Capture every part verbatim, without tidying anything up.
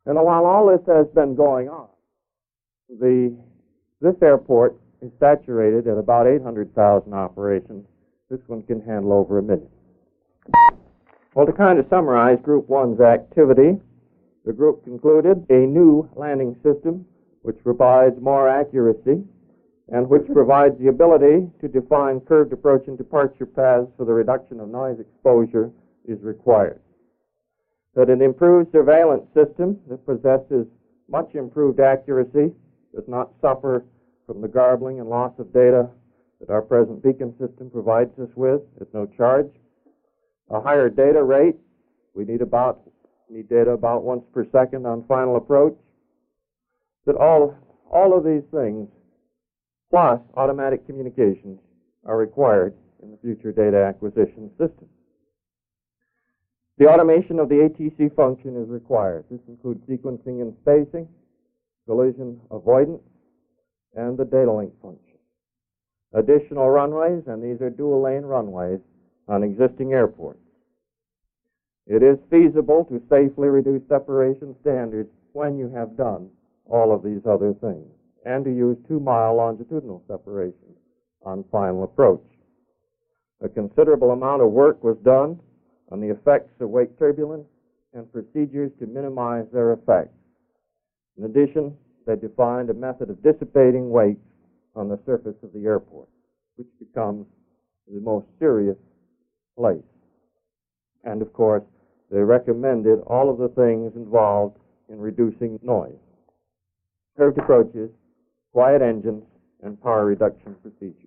And while all this has been going on, the, this airport is saturated at about eight hundred thousand operations. This one can handle over a million. Well, to kind of summarize Group one's activity, the group concluded a new landing system which provides more accuracy and which provides the ability to define curved approach and departure paths for the reduction of noise exposure is required. That an improved surveillance system that possesses much improved accuracy does not suffer from the garbling and loss of data that our present beacon system provides us with at no charge. A higher data rate, we need about need data about once per second on final approach. That all, all of these things, plus automatic communications, are required in the future data acquisition system. The automation of the A T C function is required. This includes sequencing and spacing, collision avoidance, and the data link function. Additional runways, and these are dual lane runways on existing airports. It is feasible to safely reduce separation standards when you have done all of these other things, and to use two-mile longitudinal separations on final approach. A considerable amount of work was done on the effects of wake turbulence and procedures to minimize their effects. In addition, they defined a method of dissipating wakes on the surface of the airport, which becomes the most serious place. And of course, they recommended all of the things involved in reducing noise: curved approaches, quiet engines, and power reduction procedures.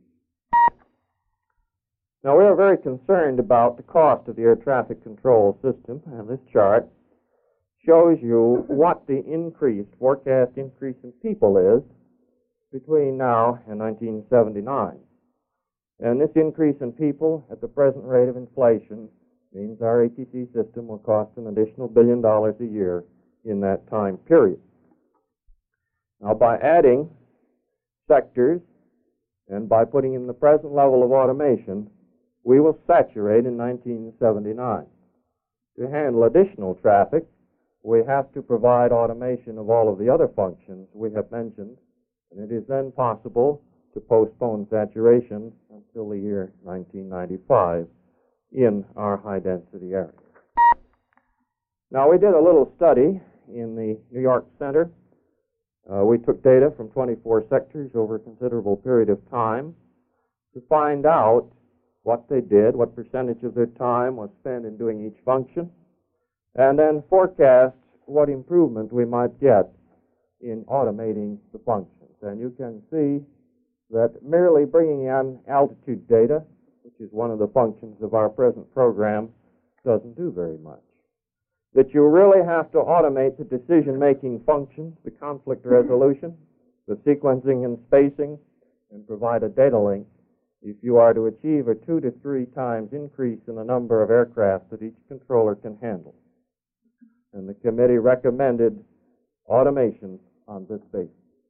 Now, we are very concerned about the cost of the air traffic control system, and this chart shows you what the increase, forecast increase in people is between now and nineteen seventy-nine. And this increase in people at the present rate of inflation means our A T C system will cost an additional billion dollars a year in that time period. Now, by adding sectors and by putting in the present level of automation, we will saturate in nineteen seventy-nine. To handle additional traffic, we have to provide automation of all of the other functions we have mentioned, and it is then possible to postpone saturation until the year nineteen ninety-five in our high-density area. Now, we did a little study in the New York Center. Uh, we took data from twenty-four sectors over a considerable period of time to find out what they did, what percentage of their time was spent in doing each function, and then forecast what improvement we might get in automating the functions. And you can see that merely bringing in altitude data, which is one of the functions of our present program, doesn't do very much. That you really have to automate the decision-making functions, the conflict resolution, the sequencing and spacing, and provide a data link if you are to achieve a two to three times increase in the number of aircraft that each controller can handle. And the committee recommended automation on this basis.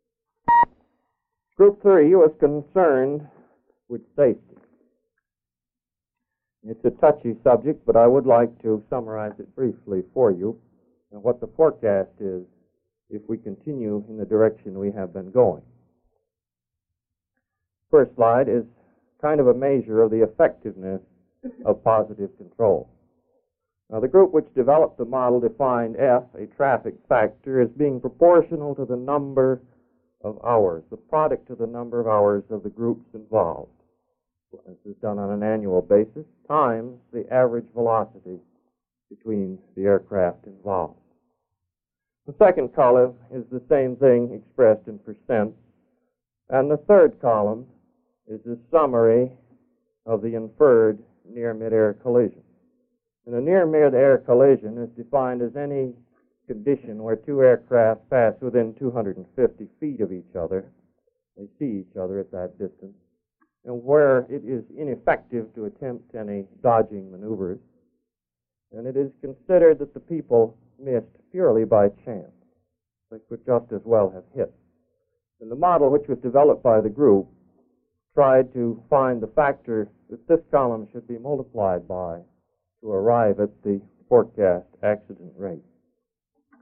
Group three was concerned with safety. It's a touchy subject, but I would like to summarize it briefly for you and what the forecast is if we continue in the direction we have been going. First slide is kind of a measure of the effectiveness of positive control. Now, the group which developed the model defined F, a traffic factor, as being proportional to the number of hours, the product of the number of hours of the groups involved. This is done on an annual basis, times the average velocity between the aircraft involved. The second column is the same thing expressed in percent, and the third column is a summary of the inferred near-mid-air collision. And a near-mid-air collision is defined as any condition where two aircraft pass within two hundred fifty feet of each other. They see each other at that distance, and where it is ineffective to attempt any dodging maneuvers. And it is considered that the people missed purely by chance. They could just as well have hit. And the model, which was developed by the group, tried to find the factor that this column should be multiplied by to arrive at the forecast accident rate.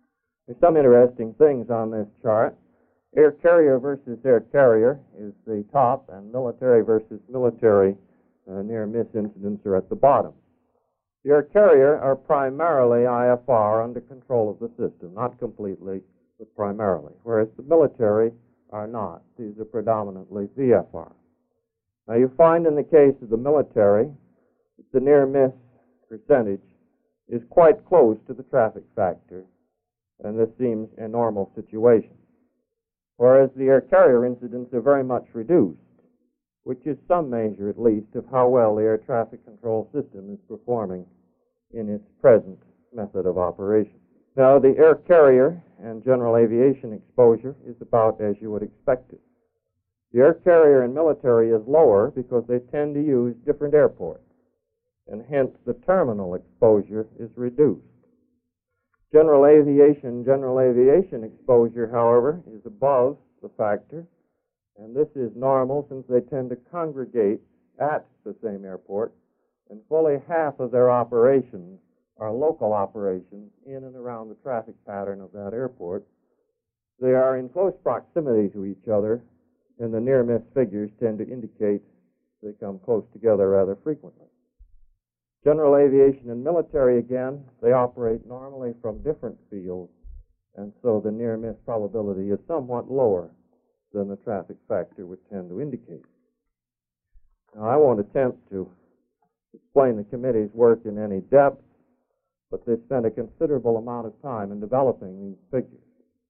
There's some interesting things on this chart. Air carrier versus air carrier is the top, and military versus military uh, near-miss incidents are at the bottom. The air carrier are primarily I F R under control of the system, not completely, but primarily, whereas the military are not. These are predominantly V F R. Now you find in the case of the military that the near-miss percentage is quite close to the traffic factor, and this seems a normal situation. Whereas the air carrier incidents are very much reduced, which is some measure at least of how well the air traffic control system is performing in its present method of operation. Now, the air carrier and general aviation exposure is about as you would expect it. The air carrier in military is lower because they tend to use different airports, and hence the terminal exposure is reduced. General aviation, general aviation exposure, however, is above the factor, and this is normal since they tend to congregate at the same airport, and fully half of their operations are local operations in and around the traffic pattern of that airport. They are in close proximity to each other, and the near-miss figures tend to indicate they come close together rather frequently. General aviation and military, again, they operate normally from different fields, and so the near-miss probability is somewhat lower than the traffic factor would tend to indicate. Now, I won't attempt to explain the committee's work in any depth, but they spent a considerable amount of time in developing these figures.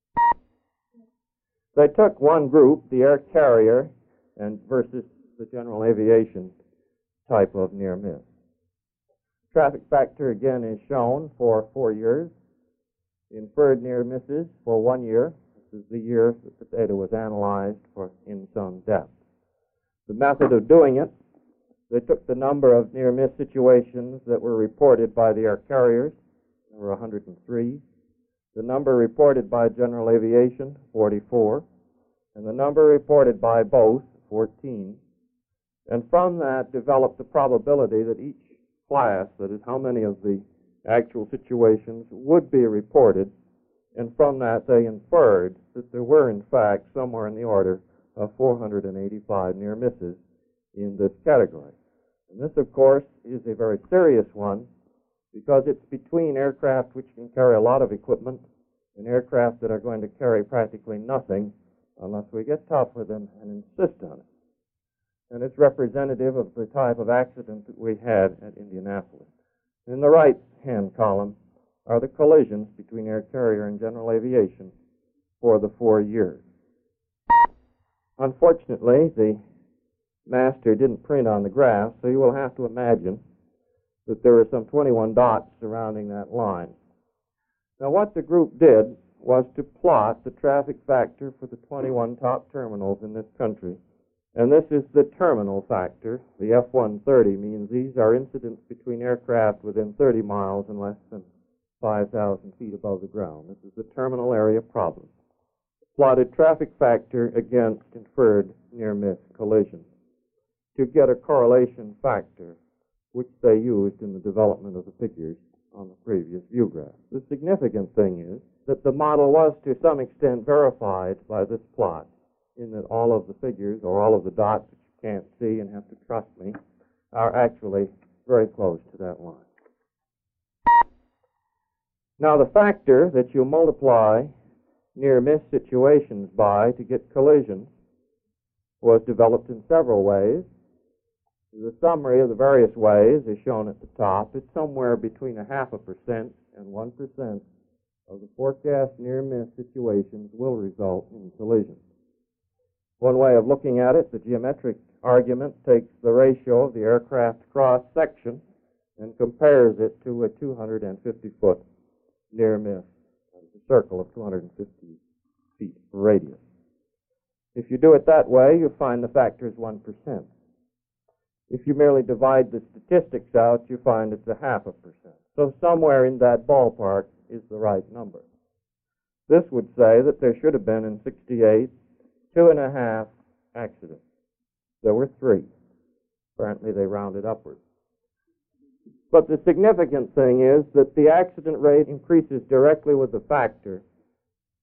They took one group, the air carrier, and versus the general aviation type of near-miss. Traffic factor, again, is shown for four years. Inferred near misses for one year. This is the year that the data was analyzed for in some depth. The method of doing it, they took the number of near-miss situations that were reported by the air carriers. There were one hundred three. The number reported by general aviation, forty-four. And the number reported by both, fourteen. And from that developed the probability that each class, that is, how many of the actual situations would be reported, and from that they inferred that there were, in fact, somewhere in the order of four hundred eighty-five near misses in this category. And this, of course, is a very serious one because it's between aircraft which can carry a lot of equipment and aircraft that are going to carry practically nothing unless we get tough with them and insist on it. And it's representative of the type of accident that we had at Indianapolis. In the right-hand column are the collisions between air carrier and general aviation for the four years. Unfortunately, the master didn't print on the graph, so you will have to imagine that there are some twenty-one dots surrounding that line. Now, what the group did was to plot the traffic factor for the twenty-one top terminals in this country. And this is the terminal factor. The F one thirty means these are incidents between aircraft within thirty miles and less than five thousand feet above the ground. This is the terminal area problem. Plotted traffic factor against inferred near-miss collisions to get a correlation factor, which they used in the development of the figures on the previous view graph. The significant thing is that the model was to some extent verified by this plot, in that all of the figures, or all of the dots that you can't see and have to trust me, are actually very close to that line. Now, the factor that you multiply near-miss situations by to get collisions was developed in several ways. The summary of the various ways is shown at the top. It's somewhere between a half a percent and one percent of the forecast near-miss situations will result in collisions. One way of looking at it, the geometric argument takes the ratio of the aircraft cross-section and compares it to a two hundred fifty foot near-miss, a circle of two hundred fifty feet radius. If you do it that way, you find the factor is one percent. If you merely divide the statistics out, you find it's a half a percent. So somewhere in that ballpark is the right number. This would say that there should have been in sixty-eight two and a half accidents. There were three. Apparently they rounded upward. But the significant thing is that the accident rate increases directly with the factor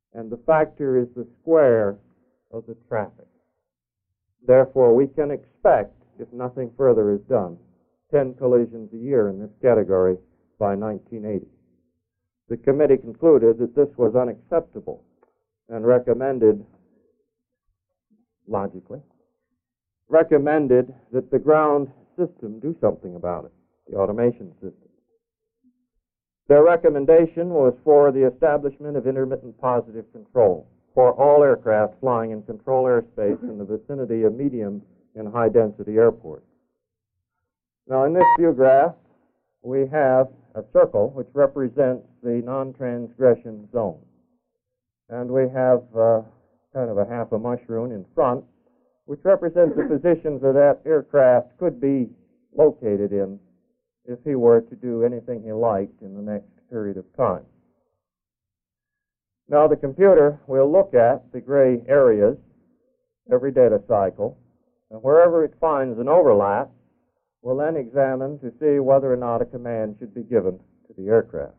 and the factor is the square of the traffic. Therefore, we can expect, if nothing further is done, ten collisions a year in this category by nineteen eighty. The committee concluded that this was unacceptable and recommended, logically, recommended that the ground system do something about it, the automation system. Their recommendation was for the establishment of intermittent positive control for all aircraft flying in control airspace in the vicinity of medium and high-density airports. Now, in this view graph, we have a circle which represents the non-transgression zone. And we have uh, kind of a half a mushroom in front, which represents the positions that that aircraft could be located in if he were to do anything he liked in the next period of time. Now, the computer will look at the gray areas every data cycle, and wherever it finds an overlap, will then examine to see whether or not a command should be given to the aircraft.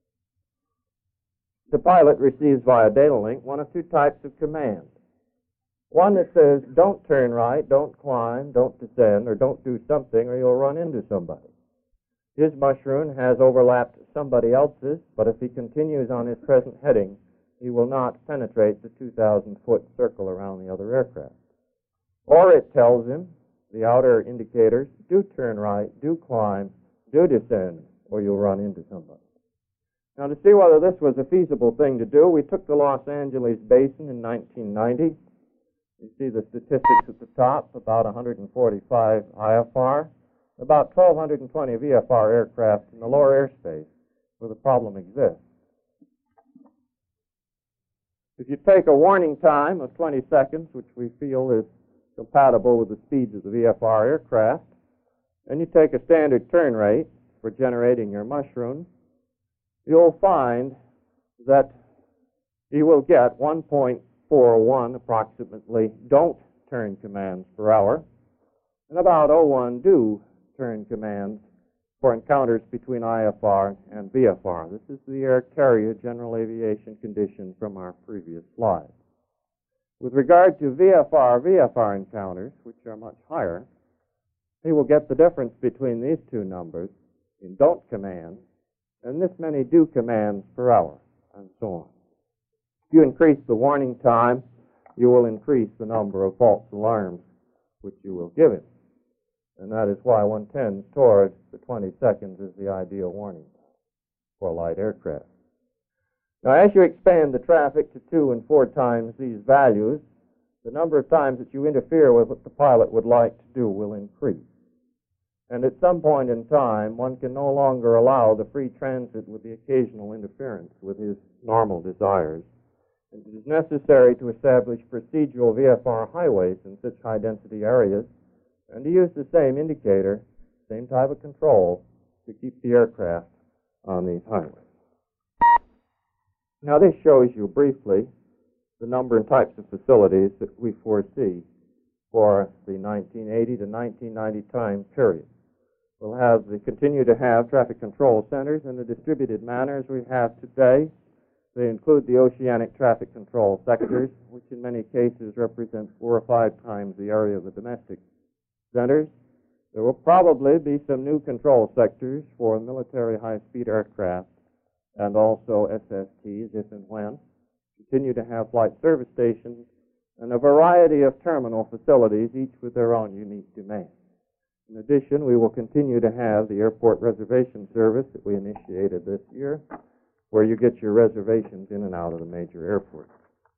The pilot receives via data link one of two types of command. One that says, don't turn right, don't climb, don't descend, or don't do something, or you'll run into somebody. His mushroom has overlapped somebody else's, but if he continues on his present heading, he will not penetrate the two thousand foot circle around the other aircraft. Or it tells him, the outer indicators, do turn right, do climb, do descend, or you'll run into somebody. Now, to see whether this was a feasible thing to do, we took the Los Angeles Basin in nineteen ninety. You see the statistics at the top, about one hundred forty-five I F R, about one thousand two hundred twenty V F R aircraft in the lower airspace where the problem exists. If you take a warning time of twenty seconds, which we feel is compatible with the speeds of the V F R aircraft, and you take a standard turn rate for generating your mushroom, you'll find that you will get one point four one approximately don't turn commands per hour, and about zero point zero one do turn commands for encounters between I F R and V F R. This is the air carrier general aviation condition from our previous slide. With regard to V F R, V F R encounters, which are much higher, he will get the difference between these two numbers in don't commands and this many do commands per hour, and so on. If you increase the warning time, you will increase the number of false alarms which you will give him. And that is why one tends toward the twenty seconds as the ideal warning for a light aircraft. Now, as you expand the traffic to two and four times these values, the number of times that you interfere with what the pilot would like to do will increase. And at some point in time, one can no longer allow the free transit with the occasional interference with his normal desires. And it is necessary to establish procedural V F R highways in such high-density areas and to use the same indicator, same type of control, to keep the aircraft on these highways. Now, this shows you briefly the number and types of facilities that we foresee for the nineteen eighty to nineteen ninety time period. We'll have the, continue to have traffic control centers in a distributed manner as we have today. They include the oceanic traffic control sectors, which in many cases represent four or five times the area of the domestic centers. There will probably be some new control sectors for military high-speed aircraft and also S S Ts if and when. Continue to have flight service stations and a variety of terminal facilities, each with their own unique demands. In addition, we will continue to have the airport reservation service that we initiated this year, where you get your reservations in and out of the major airports.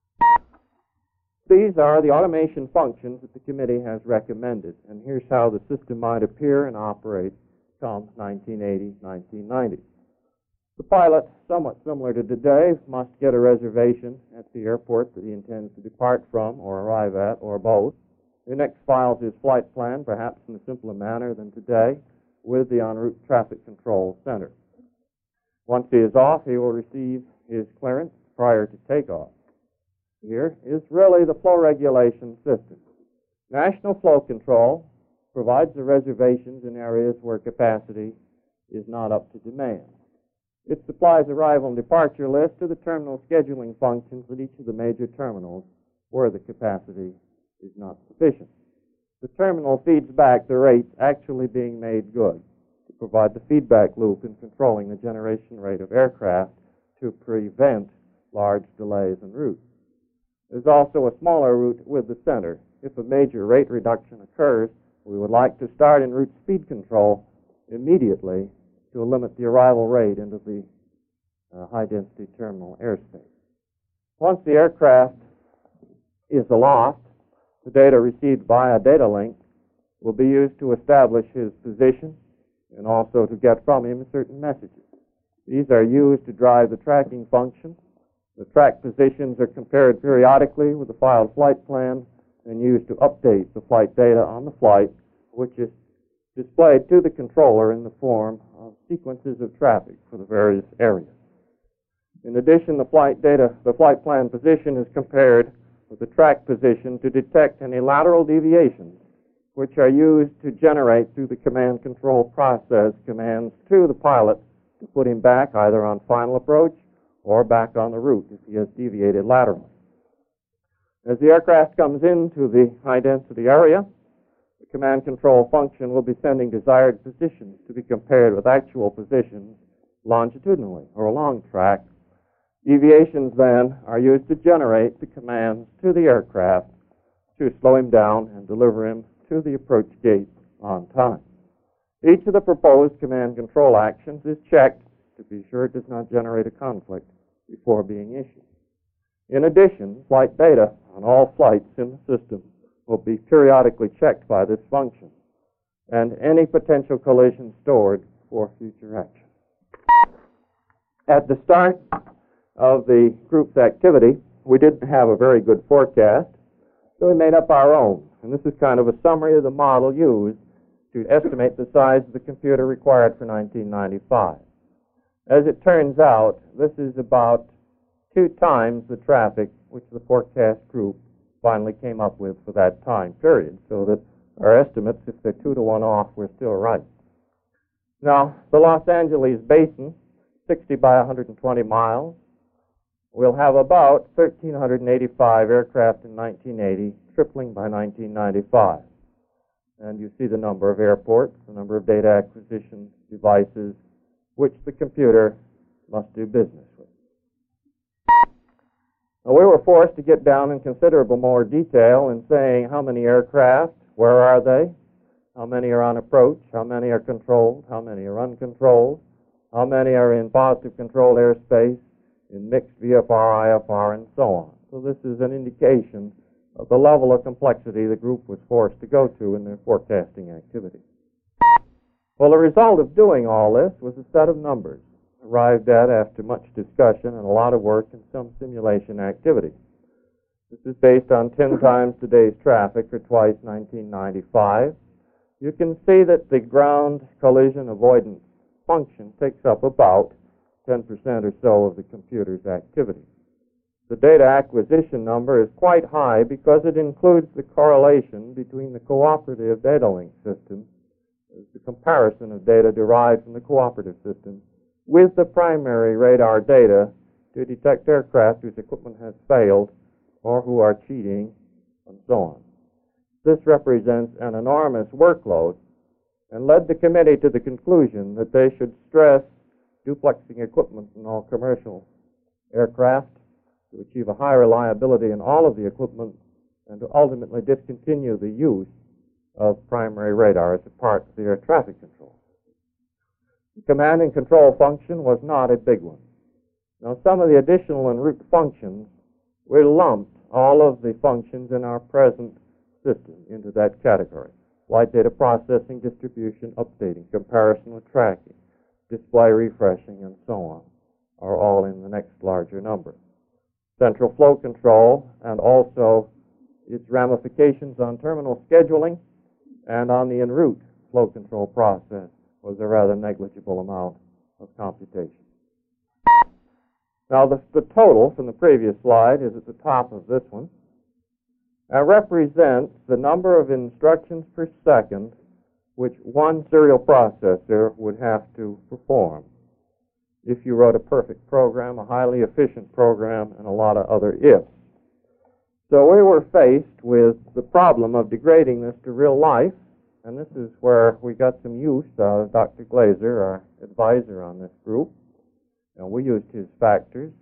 These are the automation functions that the committee has recommended, and here's how the system might appear and operate come nineteen eighty, nineteen ninety. The pilot, somewhat similar to today, must get a reservation at the airport that he intends to depart from or arrive at, or both. He next files his flight plan, perhaps in a simpler manner than today, with the en route traffic control center. Once he is off, he will receive his clearance prior to takeoff. Here is really the flow regulation system. National Flow Control provides the reservations in areas where capacity is not up to demand. It supplies arrival and departure lists to the terminal scheduling functions at each of the major terminals where the capacity is not sufficient. The terminal feeds back the rates actually being made good to provide the feedback loop in controlling the generation rate of aircraft to prevent large delays en route. There's also a smaller route with the center. If a major rate reduction occurs, we would like to start en route speed control immediately to limit the arrival rate into the uh, high-density terminal airspace. Once the aircraft is aloft, the data received via data link will be used to establish his position and also to get from him certain messages. These are used to drive the tracking function. The track positions are compared periodically with the filed flight plan and used to update the flight data on the flight, which is displayed to the controller in the form of sequences of traffic for the various areas. In addition, the flight data, the flight plan position is compared with the track position to detect any lateral deviations, which are used to generate through the command control process commands to the pilot to put him back either on final approach or back on the route if he has deviated laterally. As the aircraft comes into the high-density area, the command control function will be sending desired positions to be compared with actual positions longitudinally or along track. Deviations then are used to generate the commands to the aircraft to slow him down and deliver him to the approach gate on time. Each of the proposed command control actions is checked to be sure it does not generate a conflict before being issued. In addition, flight data on all flights in the system will be periodically checked by this function, and any potential collision stored for future action. At the start of the group's activity, we didn't have a very good forecast, so we made up our own. And this is kind of a summary of the model used to estimate the size of the computer required for nineteen ninety-five. As it turns out, this is about two times the traffic which the forecast group finally came up with for that time period, so that our estimates, if they're two to one off, were still right. Now, the Los Angeles basin, sixty by one hundred twenty miles, will have about one thousand three hundred eighty-five aircraft in nineteen eighty, tripling by nineteen ninety-five. And you see the number of airports, the number of data acquisition devices, which the computer must do business with. Now, we were forced to get down in considerable more detail in saying how many aircraft, where are they, how many are on approach, how many are controlled, how many are uncontrolled, how many are in positive controlled airspace, in mixed V F R, I F R, and so on. So this is an indication of the level of complexity the group was forced to go to in their forecasting activity. Well, the result of doing all this was a set of numbers arrived at after much discussion and a lot of work and some simulation activity. This is based on ten times today's traffic or twice nineteen ninety-five. You can see that the ground collision avoidance function takes up about ten percent or so of the computer's activity. The data acquisition number is quite high because it includes the correlation between the cooperative data link system, the comparison of data derived from the cooperative system, with the primary radar data to detect aircraft whose equipment has failed or who are cheating, and so on. This represents an enormous workload and led the committee to the conclusion that they should stress duplexing equipment in all commercial aircraft to achieve a high reliability in all of the equipment and to ultimately discontinue the use of primary radar as a part of the air traffic control. The command and control function was not a big one. Now, some of the additional en route functions, we lumped all of the functions in our present system into that category. Flight data processing, distribution, updating, comparison with tracking, display refreshing, and so on, are all in the next larger number. Central flow control and also its ramifications on terminal scheduling and on the en route flow control process was a rather negligible amount of computation. Now, the, the total from the previous slide is at the top of this one and represents the number of instructions per second which one serial processor would have to perform. if you wrote a perfect program, a highly efficient program, and a lot of other ifs. So we were faced with the problem of degrading this to real life, and this is where we got some use out of Doctor Glaser, our advisor on this group, and we used his factors.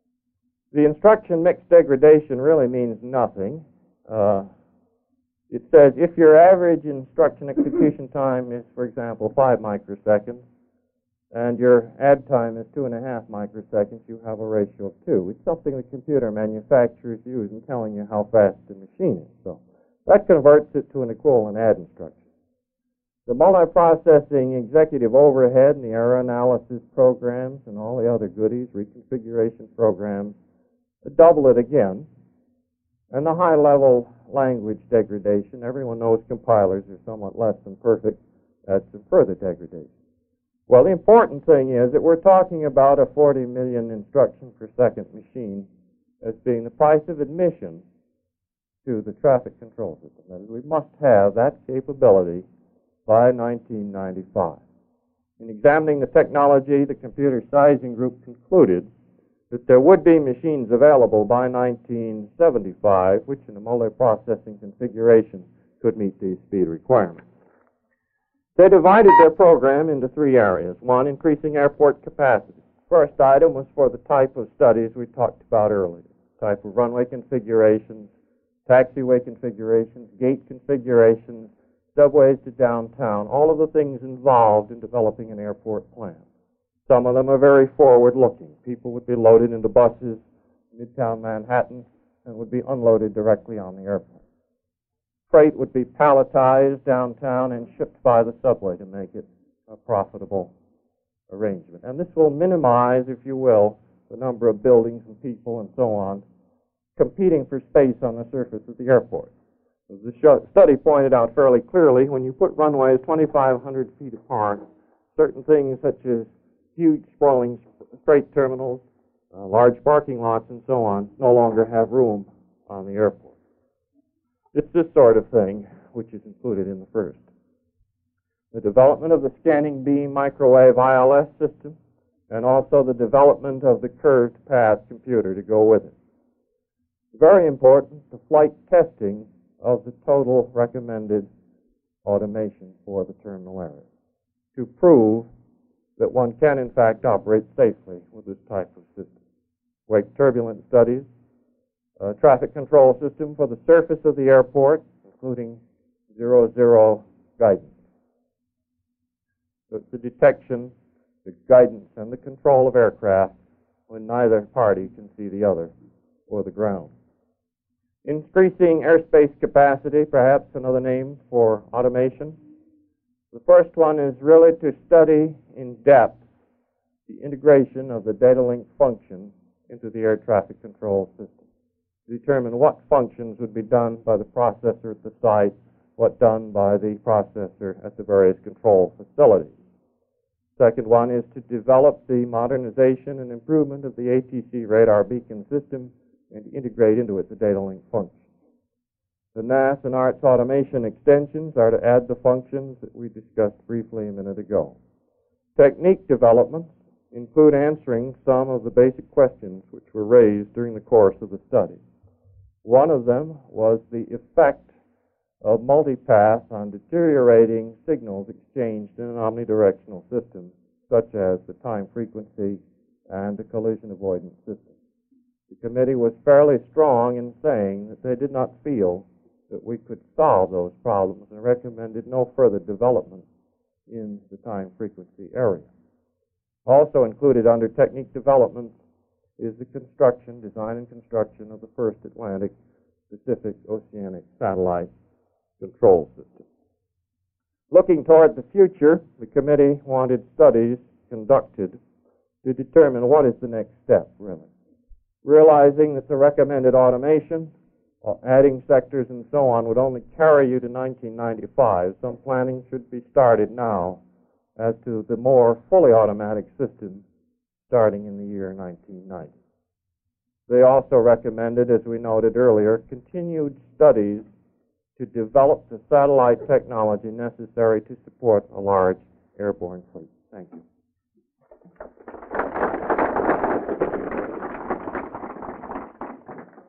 The instruction mix degradation really means nothing. Uh, it says if your average instruction execution time is, for example, five microseconds, and your add time is two and a half microseconds, you have a ratio of two. It's something the computer manufacturers use in telling you how fast the machine is. So that converts it to an equivalent add instruction. The multiprocessing executive overhead and the error analysis programs and all the other goodies, reconfiguration programs, double it again. And the high-level language degradation, everyone knows compilers are somewhat less than perfect. That's a further degradation. Well, the important thing is that we're talking about a forty million instruction per second machine as being the price of admission to the traffic control system. That is, we must have that capability by nineteen ninety-five. In examining the technology, the computer sizing group concluded that there would be machines available by nineteen seventy-five, which in a multiprocessing configuration could meet these speed requirements. They divided their program into three areas. One, increasing airport capacity. First item was for the type of studies we talked about earlier, type of runway configurations, taxiway configurations, gate configurations, subways to downtown, all of the things involved in developing an airport plan. Some of them are very forward-looking. People would be loaded into buses in Midtown Manhattan and would be unloaded directly on the airport. Freight would be palletized downtown and shipped by the subway to make it a profitable arrangement. And this will minimize, if you will, the number of buildings and people and so on competing for space on the surface of the airport. As the study pointed out fairly clearly, when you put runways twenty-five hundred feet apart, certain things such as huge sprawling freight terminals, uh, large parking lots, and so on no longer have room on the airport. It's this sort of thing which is included in the first. The development of the scanning beam microwave I L S system, and also the development of the curved path computer to go with it. Very important, the flight testing of the total recommended automation for the terminal area to prove that one can in fact operate safely with this type of system. Wake turbulence studies, a traffic control system for the surface of the airport, including zero-zero guidance. So it's the detection, the guidance, and the control of aircraft when neither party can see the other or the ground. Increasing airspace capacity, perhaps another name for automation. The first one is really to study in depth the integration of the data link function into the air traffic control system. Determine what functions would be done by the processor at the site, what done by the processor at the various control facilities. Second one is to develop the modernization and improvement of the A T C radar beacon system and integrate into it the data link function. The N A S and ARTS automation extensions are to add the functions that we discussed briefly a minute ago. Technique developments include answering some of the basic questions which were raised during the course of the study. One of them was the effect of multipath on deteriorating signals exchanged in an omnidirectional system, such as the time frequency and the collision avoidance system. The committee was fairly strong in saying that they did not feel that we could solve those problems and recommended no further development in the time frequency area. Also included under technique development is the construction, design and construction of the first Atlantic Pacific Oceanic Satellite Control System. Looking toward the future, the committee wanted studies conducted to determine what is the next step, really. Realizing that the recommended automation, adding sectors and so on, would only carry you to nineteen ninety-five, some planning should be started now as to the more fully automatic system starting in the year nineteen ninety. They also recommended, as we noted earlier, continued studies to develop the satellite technology necessary to support a large airborne fleet. Thank you.